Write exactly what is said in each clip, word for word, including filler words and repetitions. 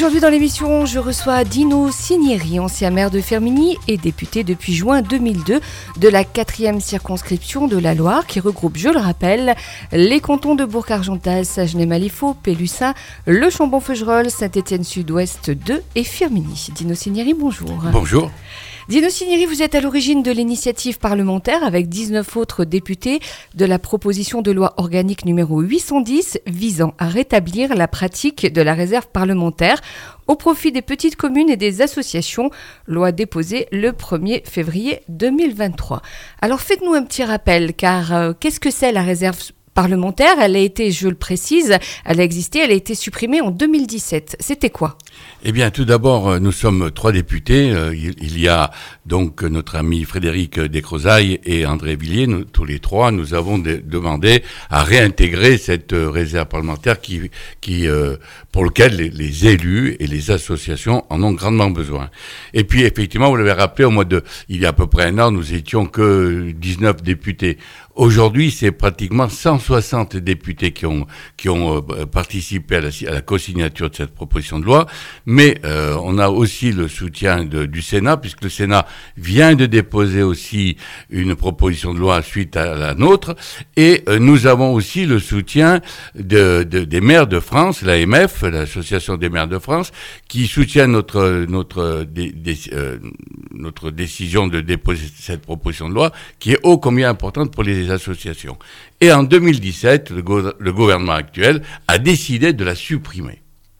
Aujourd'hui dans l'émission, je reçois Dino Cinieri, ancien maire de Firminy et député depuis juin deux mille deux de la quatrième circonscription de la Loire qui regroupe, je le rappelle, les cantons de Bourg-Argental, Sagenay-Malifaux, Pélussin, Le Chambon-Feugerolles, Saint-Étienne-Sud-Ouest deux et Firminy. Dino Cinieri, bonjour. Bonjour. Dino Cinieri, vous êtes à l'origine de l'initiative parlementaire avec dix-neuf autres députés de la proposition de loi organique numéro huit cent dix visant à rétablir la pratique de la réserve parlementaire au profit des petites communes et des associations, loi déposée le premier février deux mille vingt-trois. Alors faites-nous un petit rappel, car euh, qu'est-ce que c'est la réserve parlementaire? Elle a été, je le précise, elle a existé, elle a été supprimée en deux mille dix-sept. C'était quoi? Eh bien, tout d'abord, nous sommes trois députés. Il y a donc notre ami Frédéric Descrozailles et André Villiers. Nous, tous les trois, nous avons de, demandé à réintégrer cette réserve parlementaire qui, qui, euh, pour lequel les, les élus et les associations en ont grandement besoin. Et puis, effectivement, vous l'avez rappelé, au mois de, il y a à peu près un an, nous étions que dix-neuf députés. Aujourd'hui, c'est pratiquement cent soixante députés qui ont qui ont euh, participé à la, à la co-signature de cette proposition de loi, mais euh, on a aussi le soutien de, du Sénat, puisque le Sénat vient de déposer aussi une proposition de loi suite à la nôtre, et euh, nous avons aussi le soutien de, de, des maires de France, l'A M F, l'Association des maires de France, qui soutient notre notre dé, dé, euh, notre décision de déposer cette proposition de loi, qui est ô combien importante pour les associations. Et en deux mille dix-sept, le, go- le gouvernement actuel a décidé de la supprimer.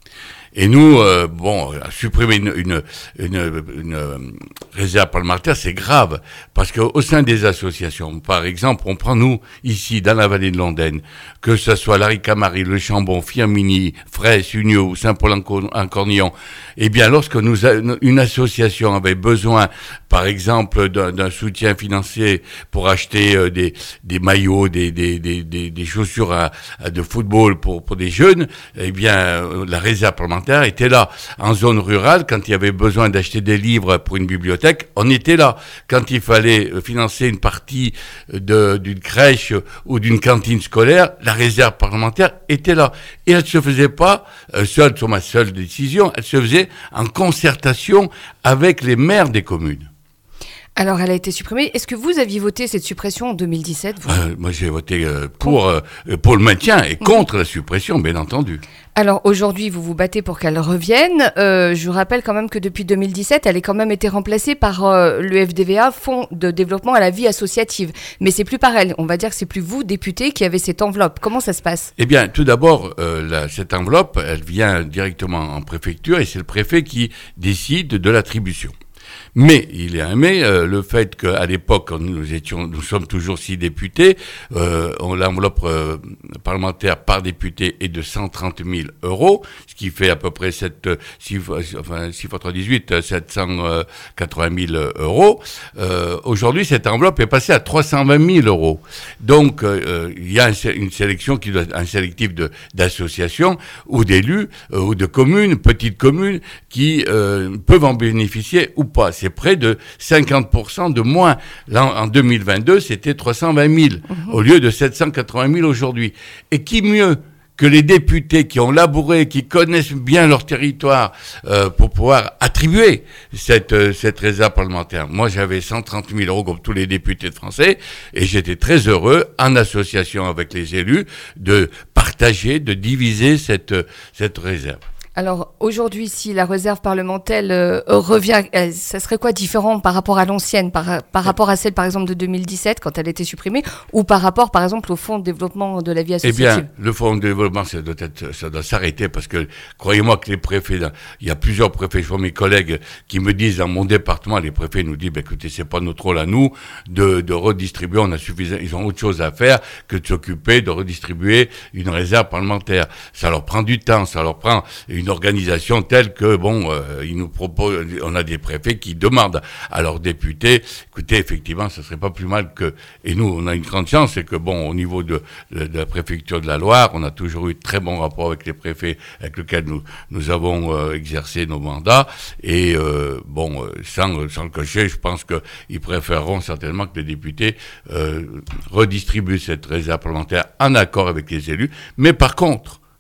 Et nous, euh, bon, supprimer une, une, une, une euh, réserve parlementaire, c'est grave, parce qu'au sein des associations, par exemple, on prend nous, ici, dans la vallée de l'Ondaine, que ce soit Larricamarie, Le Chambon, Firminy, Fraisse, Union ou Saint-Paul-en-Cornillon, eh bien, lorsque nous, a, une association avait besoin, par exemple, d'un, d'un soutien financier pour acheter euh, des, des maillots, des, des, des, des, des chaussures à, à de football pour, pour des jeunes, eh bien, euh, la réserve parlementaire était là. En zone rurale, quand il y avait besoin d'acheter des livres pour une bibliothèque, on était là. Quand il fallait financer une partie de, d'une crèche ou d'une cantine scolaire, la réserve parlementaire était là. Et elle ne se faisait pas euh, seule, sur ma seule décision, elle se faisait en concertation avec les maires des communes. Alors, elle a été supprimée. Est-ce que vous aviez voté cette suppression en deux mille dix-sept vous euh, Moi, j'ai voté euh, pour, euh, pour le maintien et contre mmh. la suppression, bien entendu. Alors, aujourd'hui, vous vous battez pour qu'elle revienne. Euh, je vous rappelle quand même que depuis deux mille dix-sept, elle a quand même été remplacée par euh, le F D V A, Fonds de développement à la vie associative. Mais c'est plus pareil. On va dire que c'est plus vous, député, qui avez cette enveloppe. Comment ça se passe? Eh bien, tout d'abord, euh, la, cette enveloppe, elle vient directement en préfecture et c'est le préfet qui décide de l'attribution. Mais il y a un mais, euh, le fait qu'à l'époque, quand nous étions, nous sommes toujours six députés, euh, on, l'enveloppe euh, parlementaire par député est de cent trente mille euros, ce qui fait à peu près sept, six, enfin, six fois trois, dix-huit, sept cent quatre-vingt mille euros. Euh, aujourd'hui, cette enveloppe est passée à trois cent vingt mille euros. Donc, euh, il y a un, une sélection qui doit, un sélectif de, d'associations ou d'élus euh, ou de communes, petites communes, qui euh, peuvent en bénéficier ou pas. C'est près de cinquante pour cent de moins. Là, en deux mille vingt-deux, c'était trois cent vingt mille mmh. au lieu de sept cent quatre-vingt mille aujourd'hui. Et qui mieux que les députés qui ont labouré, qui connaissent bien leur territoire euh, pour pouvoir attribuer cette, euh, cette réserve parlementaire. Moi, j'avais cent trente mille euros comme tous les députés de français et j'étais très heureux, en association avec les élus, de partager, de diviser cette, cette réserve. Alors aujourd'hui, si la réserve parlementaire euh, revient, euh, ça serait quoi différent par rapport à l'ancienne, par, par rapport à celle par exemple de deux mille dix-sept quand elle a été supprimée, ou par rapport par exemple au Fonds de développement de la vie associative? Eh bien, le Fonds de développement, ça doit, être, ça doit s'arrêter parce que, croyez-moi que les préfets, il y a plusieurs préfets, je vois mes collègues qui me disent dans mon département, les préfets nous disent, bah, écoutez, c'est pas notre rôle à nous de, de redistribuer, on a suffisant, ils ont autre chose à faire que de s'occuper de redistribuer une réserve parlementaire. Ça leur prend du temps, ça leur prend une organisation telle que, bon, euh, ils nous proposent, on a des préfets qui demandent à leurs députés, écoutez, effectivement, ce serait pas plus mal que, et nous, on a une grande chance, c'est que, bon, au niveau de, de, de la préfecture de la Loire, on a toujours eu de très bons rapports avec les préfets avec lesquels nous, nous avons euh, exercé nos mandats, et, euh, bon, sans, sans le cocher, je pense qu'ils préféreront certainement que les députés euh, redistribuent cette réserve parlementaire en accord avec les élus, mais par contre,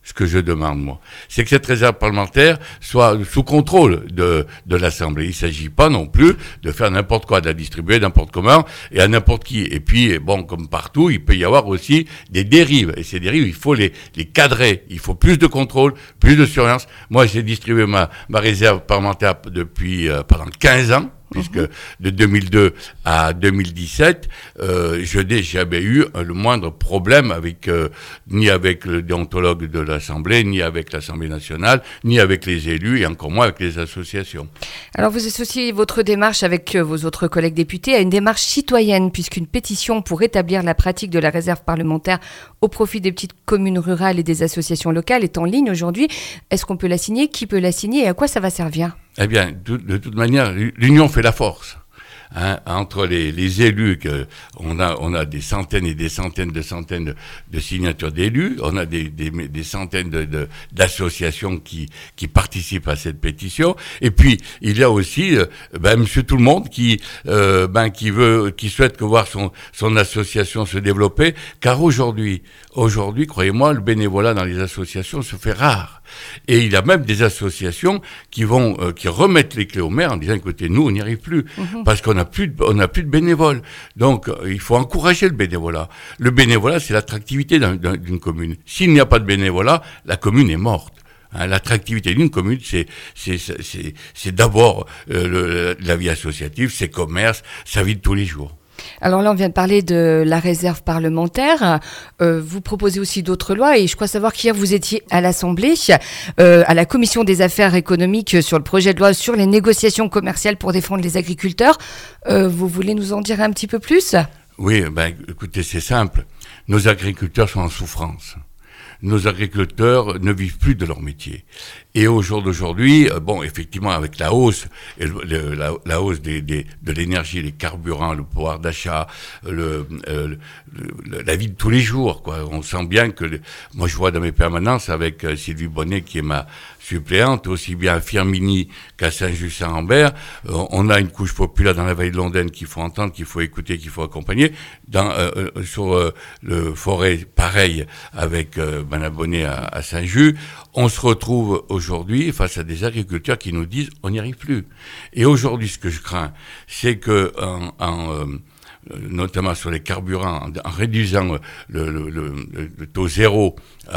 Ce que je demande, moi, c'est que cette réserve parlementaire soit sous contrôle de, de l'Assemblée. Il ne s'agit pas non plus de faire n'importe quoi, de la distribuer n'importe comment et à n'importe qui. Et puis, bon, comme partout, il peut y avoir aussi des dérives. Et ces dérives, il faut les, les cadrer. Il faut plus de contrôle, plus de surveillance. Moi, j'ai distribué ma, ma réserve parlementaire depuis, euh, pendant quinze ans. Puisque de deux mille deux à deux mille dix-sept, euh, je n'ai jamais eu le moindre problème avec euh, ni avec le déontologue de l'Assemblée, ni avec l'Assemblée nationale, ni avec les élus, et encore moins avec les associations. Alors vous associez votre démarche avec vos autres collègues députés à une démarche citoyenne, puisqu'une pétition pour rétablir la pratique de la réserve parlementaire au profit des petites communes rurales et des associations locales est en ligne aujourd'hui. Est-ce qu'on peut la signer? Qui peut la signer et à quoi ça va servir? Eh bien, de, de toute manière, l'union fait la force. Hein, entre les, les élus, que on a, on a des centaines et des centaines de centaines de, de signatures d'élus, on a des, des, des centaines de, de, d'associations qui, qui participent à cette pétition, et puis il y a aussi, euh, ben, Monsieur Tout le Monde qui, euh, ben, qui veut, qui souhaite que voir son, son association se développer, car aujourd'hui, aujourd'hui, croyez-moi, le bénévolat dans les associations se fait rare. Et il y a même des associations qui vont, euh, qui remettent les clés au maire en disant, écoutez, nous, on n'y arrive plus, mmh. parce qu'on n'a plus de, on n'a plus de bénévoles. Donc, euh, il faut encourager le bénévolat. Le bénévolat, c'est l'attractivité d'un, d'un, d'une commune. S'il n'y a pas de bénévolat, la commune est morte. Hein, l'attractivité d'une commune, c'est, c'est, c'est, c'est, c'est d'abord euh, le, la vie associative, ses commerces, sa vie de tous les jours. Alors là, on vient de parler de la réserve parlementaire. Euh, vous proposez aussi d'autres lois et je crois savoir qu'hier, vous étiez à l'Assemblée, euh, à la Commission des affaires économiques sur le projet de loi sur les négociations commerciales pour défendre les agriculteurs. Euh, vous voulez nous en dire un petit peu plus ? Oui, ben, écoutez, c'est simple. Nos agriculteurs sont en souffrance. Nos agriculteurs ne vivent plus de leur métier. Et au jour d'aujourd'hui, bon, effectivement, avec la hausse, le, la, la hausse des, des, de l'énergie, les carburants, le pouvoir d'achat, le, euh, le, la vie de tous les jours, quoi. On sent bien que, le, moi, je vois dans mes permanences avec euh, Sylvie Bonnet, qui est ma suppléante, aussi bien à Firminy qu'à Saint-Just-Saint-Rambert, euh, on a une couche populaire dans la vallée de Londaine qu'il faut entendre, qu'il faut écouter, qu'il faut accompagner. Dans, euh, sur euh, le forêt, pareil, avec euh, Madame Bonnet à, à Saint-Just, on se retrouve aujourd'hui face à des agriculteurs qui nous disent on n'y arrive plus. Et aujourd'hui, ce que je crains, c'est que en, en euh, notamment sur les carburants, en, en réduisant le, le, le, le taux zéro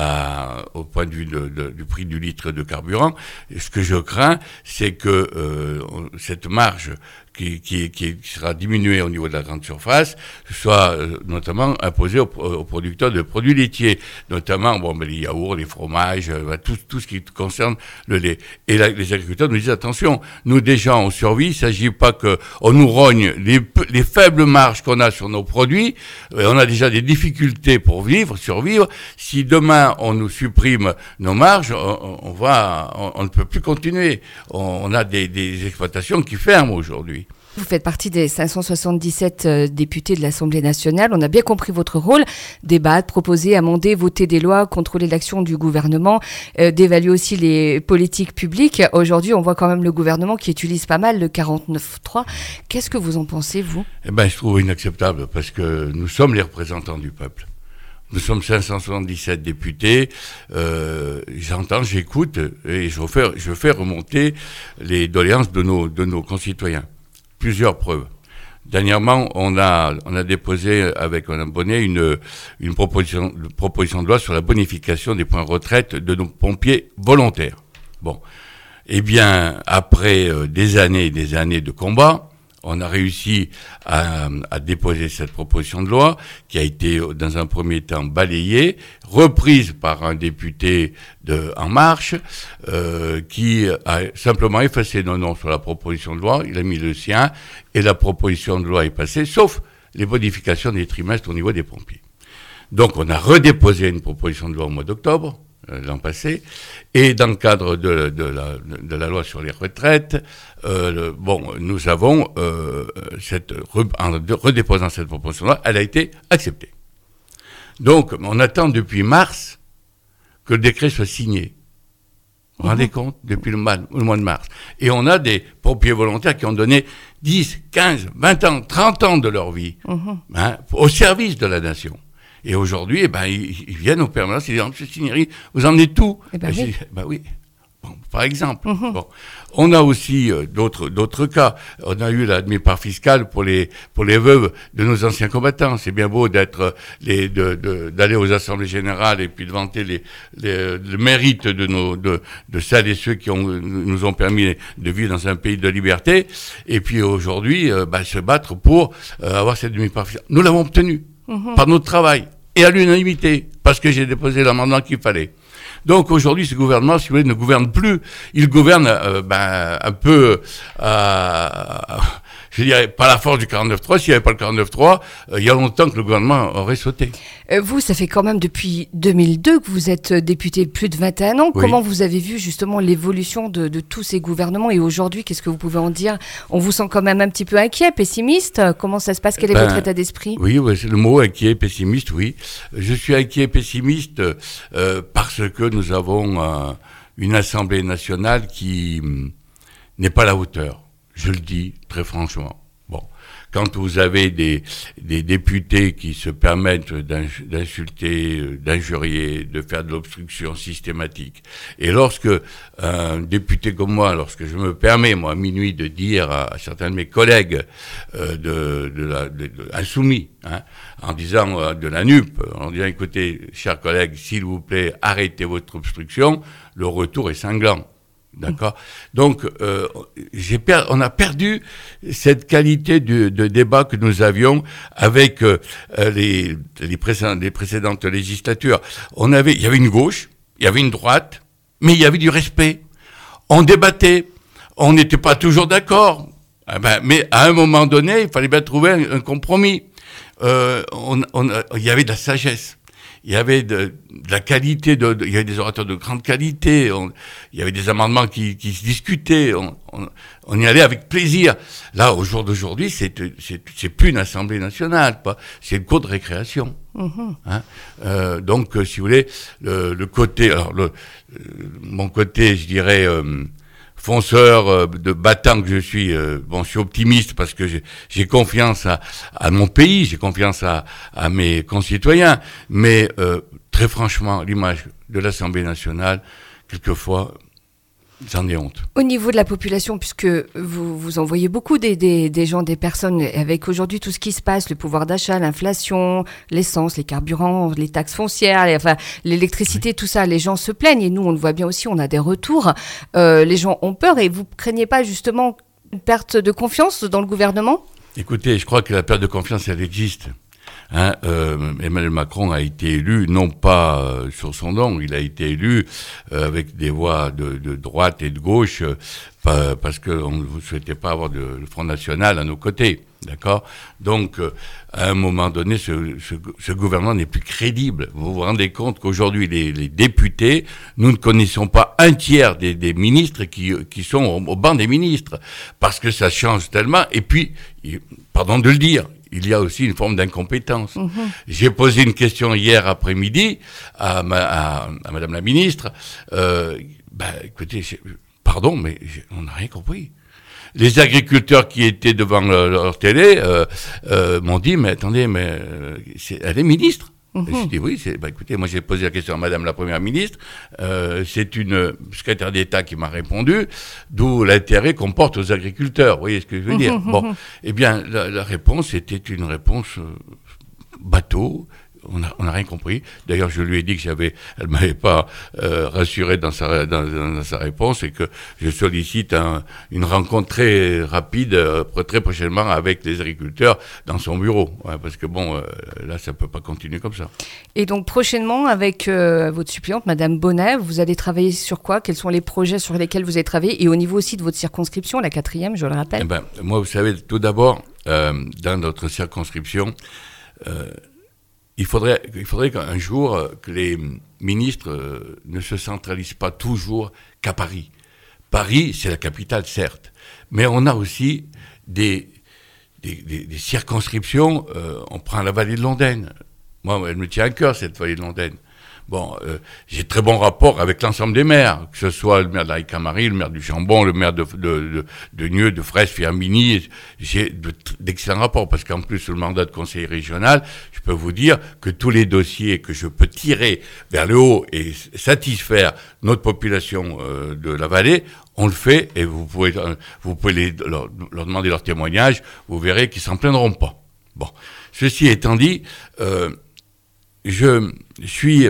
à, au point de vue de, de, du prix du litre de carburant, ce que je crains, c'est que euh, cette marge qui, qui, qui sera diminuée au niveau de la grande surface soit euh, notamment imposée aux, aux producteurs de produits laitiers, notamment bon, ben, les yaourts, les fromages, euh, tout, tout ce qui concerne le lait. Et là, les agriculteurs nous disent attention, nous déjà on survit, il ne s'agit pas qu'on nous rogne les, les faibles marges qu'on a sur nos produits, euh, on a déjà des difficultés pour vivre, survivre. Si demain on nous supprime nos marges, on, on va, on, on ne peut plus continuer. On, on a des, des exploitations qui ferment aujourd'hui. Vous faites partie des cinq cent soixante-dix-sept euh, députés de l'Assemblée nationale. On a bien compris votre rôle, débattre, proposer, amender, voter des lois, contrôler l'action du gouvernement, euh, d'évaluer aussi les politiques publiques. Aujourd'hui, on voit quand même le gouvernement qui utilise pas mal le quarante-neuf trois. Qu'est-ce que vous en pensez, vous ? Eh ben, je trouve inacceptable parce que nous sommes les représentants du peuple. Nous sommes cinq cent soixante-dix-sept députés, euh, j'entends, j'écoute et je fais, je fais remonter les doléances de nos, de nos concitoyens. Plusieurs preuves. Dernièrement, on a, on a déposé avec Mme Bonnet une, une proposition, une proposition de loi sur la bonification des points de retraite de nos pompiers volontaires. Bon. Eh bien, après euh, des années et des années de combat, on a réussi à, à déposer cette proposition de loi qui a été dans un premier temps balayée, reprise par un député de En Marche euh, qui a simplement effacé nos noms sur la proposition de loi, il a mis le sien et la proposition de loi est passée, sauf les modifications des trimestres au niveau des pompiers. Donc on a redéposé une proposition de loi au mois d'octobre, l'an passé, et dans le cadre de, de, la, de la loi sur les retraites, euh, le, bon, nous avons, euh, cette, en redéposant cette proposition de loi, elle a été acceptée. Donc, on attend depuis mars que le décret soit signé. Vous vous mmh. rendez compte ? Depuis le mois, le mois de mars. Et on a des pompiers volontaires qui ont donné dix, quinze, vingt ans, trente ans de leur vie mmh. hein, au service de la nation. Et aujourd'hui, eh ben, ils, ils viennent aux permanences, ils disent, monsieur Cinieri, vous en êtes où? Eh ben, ben, oui. dis, ben oui. Bon, par exemple. Mm-hmm. Bon. On a aussi euh, d'autres d'autres cas. On a eu la demi-part fiscale pour les pour les veuves de nos anciens combattants. C'est bien beau d'être les de, de d'aller aux assemblées générales et puis de vanter les, les le mérite de nos de de celles et ceux qui ont nous ont permis de vivre dans un pays de liberté. Et puis aujourd'hui, euh, bah, se battre pour euh, avoir cette demi-part fiscale. Nous l'avons obtenue mm-hmm. par notre travail et à l'unanimité parce que j'ai déposé l'amendement qu'il fallait. Donc aujourd'hui, ce gouvernement, si vous voulez, ne gouverne plus. Il gouverne euh, ben, un peu, euh, je dirais, pas la force du quarante-neuf trois. S'il n'y avait pas le quarante-neuf trois, euh, il y a longtemps que le gouvernement aurait sauté. Euh, vous, ça fait quand même depuis deux mille deux que vous êtes député, plus de vingt et un ans. Oui. Comment vous avez vu justement l'évolution de, de tous ces gouvernements? Et aujourd'hui, qu'est-ce que vous pouvez en dire? On vous sent quand même un petit peu inquiet, pessimiste. Comment ça se passe? Quel est ben, votre état d'esprit? Oui, ouais, c'est le mot inquiet, pessimiste, oui. Je suis inquiet, pessimiste euh, parce que nous avons euh, une Assemblée nationale qui hum, n'est pas à la hauteur. Je le dis très franchement. Bon, quand vous avez des, des députés qui se permettent d'insulter, d'injurier, de faire de l'obstruction systématique, et lorsque un député comme moi, lorsque je me permets, moi, à minuit, de dire à, à certains de mes collègues euh, de, de la, de, de, insoumis, hein, en disant euh, de la N U P, en disant, écoutez, chers collègues, s'il vous plaît, arrêtez votre obstruction, le retour est cinglant. D'accord. Donc, euh, j'ai per- on a perdu cette qualité de, de débat que nous avions avec euh, les, les, précédentes, les précédentes législatures. On avait, il y avait une gauche, il y avait une droite, mais il y avait du respect. On débattait, on n'était pas toujours d'accord, eh ben, mais à un moment donné, il fallait bien trouver un, un compromis. Euh, on, on, il y avait de la sagesse. Il y avait de, de la qualité, de, de, il y avait des orateurs de grande qualité, on, il y avait des amendements qui, qui se discutaient, on, on, on y allait avec plaisir. Là, au jour d'aujourd'hui, c'est, c'est, c'est plus une Assemblée nationale, pas, c'est une cour de récréation. Mmh. Hein, euh, donc, euh, si vous voulez, le, le côté, alors le, euh, mon côté, je dirais, euh, fonceur euh, de battant que je suis, euh, bon, je suis optimiste parce que j'ai, j'ai confiance à, à mon pays, j'ai confiance à, à mes concitoyens, mais euh, très franchement, l'image de l'Assemblée nationale, quelquefois, j'en ai honte. Au niveau de la population, puisque vous, vous envoyez beaucoup des, des, des gens, des personnes, avec aujourd'hui tout ce qui se passe, le pouvoir d'achat, l'inflation, l'essence, les carburants, les taxes foncières, les, enfin, l'électricité, oui. Tout ça, les gens se plaignent et nous, on le voit bien aussi, on a des retours. Euh, les gens ont peur et vous ne craignez pas justement une perte de confiance dans le gouvernement? Écoutez, je crois que la perte de confiance, elle existe. Hein, euh, Emmanuel Macron a été élu non pas euh, sur son nom, il a été élu euh, avec des voix de, de droite et de gauche euh, pas, parce qu'on ne souhaitait pas avoir de, le Front National à nos côtés, d'accord. Donc, euh, à un moment donné, ce, ce, ce gouvernement n'est plus crédible. Vous vous rendez compte qu'aujourd'hui, les, les députés, nous ne connaissons pas un tiers des, des ministres qui, qui sont au, au banc des ministres, parce que ça change tellement. Et puis, pardon de le dire, il y a aussi une forme d'incompétence. Mmh. J'ai posé une question hier après-midi à, ma, à, à Madame la ministre. Euh, bah, écoutez, pardon, mais on n'a rien compris. Les agriculteurs qui étaient devant leur, leur télé euh, euh, m'ont dit, mais attendez, mais euh, c'est, elle est ministre. Mmh. J'ai dit oui, c'est, bah, écoutez, moi j'ai posé la question à Madame la Première ministre, euh, c'est une secrétaire d'État qui m'a répondu, d'où l'intérêt qu'on porte aux agriculteurs, vous voyez ce que je veux mmh, dire. Mmh, bon, eh bien, la, la réponse était une réponse euh, bateau. On n'a on a rien compris. D'ailleurs, je lui ai dit que j'avais, elle m'avait pas euh, rassuré dans sa, dans, dans sa réponse et que je sollicite un, une rencontre très rapide, euh, très prochainement avec les agriculteurs dans son bureau. Ouais, parce que bon, euh, là, ça peut pas continuer comme ça. Et donc, prochainement, avec euh, votre suppléante, Madame Bonnet, vous allez travailler sur quoi? Quels sont les projets sur lesquels vous allez travailler? Et au niveau aussi de votre circonscription, la quatrième, je le rappelle. Eh ben, moi, vous savez, tout d'abord, euh, dans notre circonscription, euh, Il faudrait, il faudrait qu'un jour, euh, que les ministres euh, ne se centralisent pas toujours qu'à Paris. Paris, c'est la capitale, certes, mais on a aussi des, des, des, des circonscriptions. Euh, on prend la vallée de Londaine. Moi, elle me tient à cœur, cette vallée de Londaine. Bon, euh, j'ai très bon rapport avec l'ensemble des maires, que ce soit le maire de la Ricamarie, le maire du Chambon, le maire de, de, de, de Nieux, de Fraisse, Firminy. J'ai de, d'excellents rapports, parce qu'en plus, sur le mandat de conseiller régional, je peux vous dire que tous les dossiers que je peux tirer vers le haut et satisfaire notre population euh, de la vallée, on le fait, et vous pouvez, vous pouvez les, leur, leur demander leur témoignage, vous verrez qu'ils s'en plaindront pas. Bon, ceci étant dit, euh, je suis...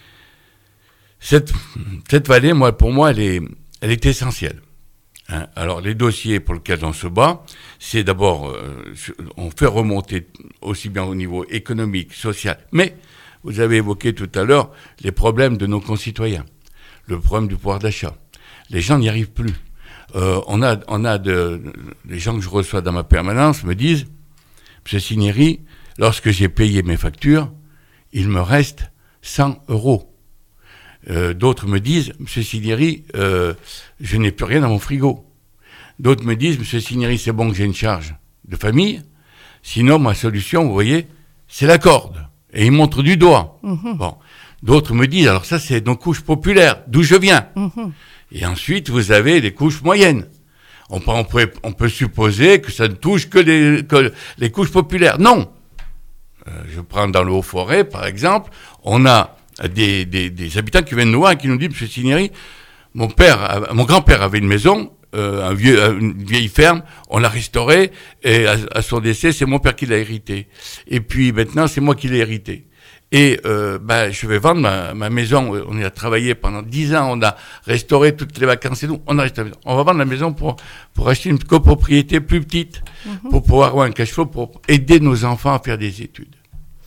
Cette, cette vallée, moi, pour moi, elle est, elle est essentielle. Hein. Alors, les dossiers pour lesquels on se bat, c'est d'abord, euh, on fait remonter aussi bien au niveau économique, social, mais vous avez évoqué tout à l'heure les problèmes de nos concitoyens, le problème du pouvoir d'achat. Les gens n'y arrivent plus. Euh, on a, on a de, les gens que je reçois dans ma permanence me disent, Monsieur Cinieri, lorsque j'ai payé mes factures, il me reste cent euros. Euh, d'autres me disent, Monsieur Cinieri, euh, je n'ai plus rien dans mon frigo. D'autres me disent, Monsieur Cinieri, c'est bon que j'ai une charge de famille. Sinon, ma solution, vous voyez, c'est la corde. Et ils montrent du doigt. Mmh. Bon. D'autres me disent, alors ça, c'est nos couches populaires, d'où je viens. Mmh. Et ensuite, vous avez les couches moyennes. On peut, on peut, on peut supposer que ça ne touche que les, que les couches populaires. Non. Euh, je prends dans le Haut-Forêt, par exemple, on a Des, des, des habitants qui viennent nous voir et qui nous disent, Monsieur Cinieri, mon père, mon grand-père avait une maison, euh, un vieux, une vieille ferme, on l'a restaurée, et à, à son décès, c'est mon père qui l'a hérité. Et puis maintenant, c'est moi qui l'ai hérité. Et euh, ben, je vais vendre ma, ma maison. On y a travaillé pendant dix ans, on a restauré toutes les vacances et tout. On a restauré. On va vendre la maison pour pour acheter une copropriété plus petite, mm-hmm. pour pouvoir avoir un cash flow, pour aider nos enfants à faire des études.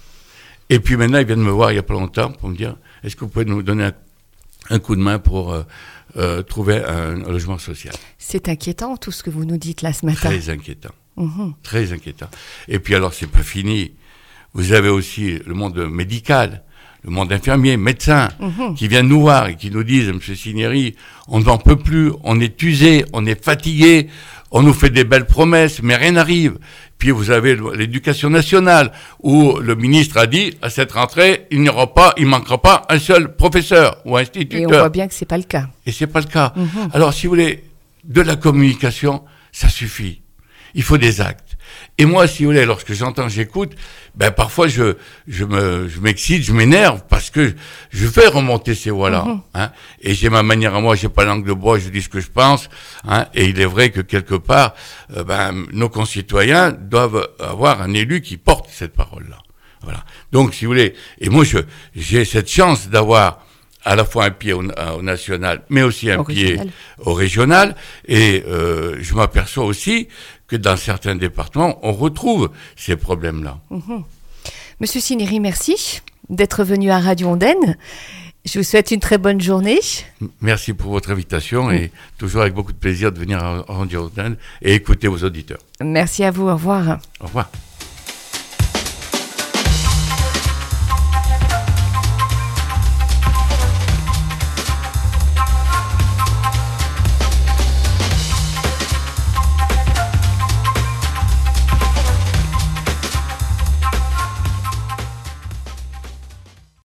Et puis maintenant, ils viennent me voir il n'y a pas longtemps pour me dire, est-ce que vous pouvez nous donner un, un coup de main pour euh, euh, trouver un, un logement social? C'est inquiétant tout ce que vous nous dites là ce matin. Très inquiétant. Mmh. Très inquiétant. Et puis alors, c'est pas fini. Vous avez aussi le monde médical, le monde infirmier, médecin, mmh. qui viennent nous voir et qui nous disent, Monsieur Cinieri, on n'en peut plus, on est usé, on est fatigué, on nous fait des belles promesses, mais rien n'arrive. Puis vous avez l'éducation nationale, où le ministre a dit, à cette rentrée, il n'y aura pas, il manquera pas un seul professeur ou instituteur. Et on voit bien que c'est pas le cas. Et c'est pas le cas. Mm-hmm. Alors, si vous voulez, de la communication, ça suffit. Il faut des actes. Et moi, si vous voulez, lorsque j'entends, j'écoute, ben parfois je je me je m'excite, je m'énerve parce que je fais remonter ces voix-là. Mm-hmm. Hein, et j'ai ma manière à moi, j'ai pas langue de bois, je dis ce que je pense. Hein, et il est vrai que quelque part, euh, ben nos concitoyens doivent avoir un élu qui porte cette parole-là. Voilà. Donc, si vous voulez, et moi je j'ai cette chance d'avoir à la fois un pied au, au national, mais aussi un au pied régional. au régional. Et euh, je m'aperçois aussi que dans certains départements, on retrouve ces problèmes-là. Mmh. Monsieur Cinieri, merci d'être venu à Radio Ondaine. Je vous souhaite une très bonne journée. Merci pour votre invitation mmh. et toujours avec beaucoup de plaisir de venir à Radio Ondaine et écouter vos auditeurs. Merci à vous, au revoir. Au revoir.